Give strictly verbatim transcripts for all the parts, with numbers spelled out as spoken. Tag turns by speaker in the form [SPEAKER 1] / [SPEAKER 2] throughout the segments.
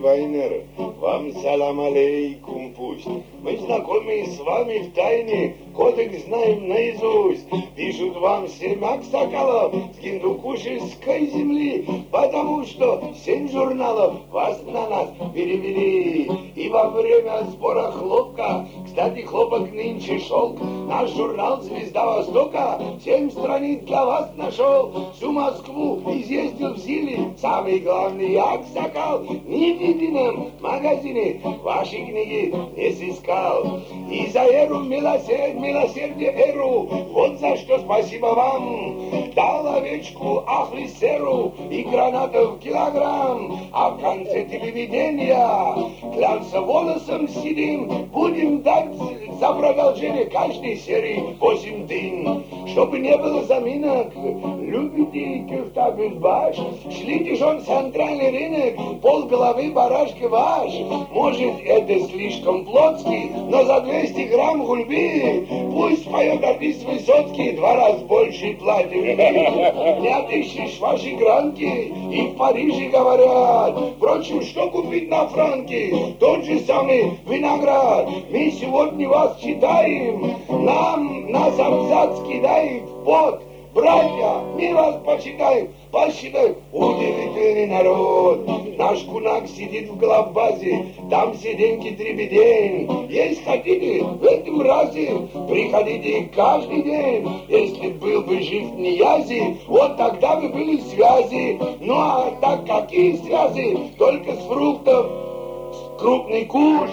[SPEAKER 1] Вайнер, вам салам алейкум пусть. Мы знакомы с вами в тайне, кодекс знаем наизусть. Пишут вам семь аксакалов с гиндукушской земли, потому что семь журналов вас на нас перевели. И во время сбора хлопка, кстати, хлопок нынче шелк, наш журнал «Звезда Востока» семь страниц для вас нашел. Всю Москву изъездил в силе самый главный аксакал. Ни в едином магазине ваши книги не сыскал. И за эру милосердие, милосердие эру, вот за что спасибо вам. Дал овечку ахлисеру и гранатов килограмм, а в конце телевидения клянся волосом сидим, будем дать за продолжение каждой серии восемь дынь. Чтобы не было заминок, любите кюфта без баш, шлите ж он центральный рынок, пол головы барашка ваш. Может, это слишком плотский, но за двести грамм гульби пусть поет артист Высоцкий, два раза больше платит. Не отыщешь ваши гранки, и в Париже говорят. Впрочем, что купить на франки? Тот же самый виноград. Мы сегодня вас читаем, нам нас абзац кидает в пот. Братья, мы вас почитаем, посчитаем, удивительный народ. Наш кунак сидит в главбазе, там сиденьки дребедень. Есть хотите, в этом разе приходите каждый день. Если был бы жив Ниязи, вот тогда бы были связи. Ну а так какие связи? Только с фруктов, с крупный куш.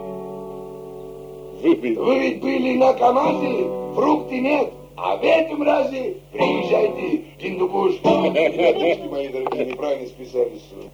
[SPEAKER 1] Вы ведь были на КамАЗе, фрукты нет. А в этом разе приезжайте в Гиндукуш.
[SPEAKER 2] Ребятушки мои дорогие, неправильно списались.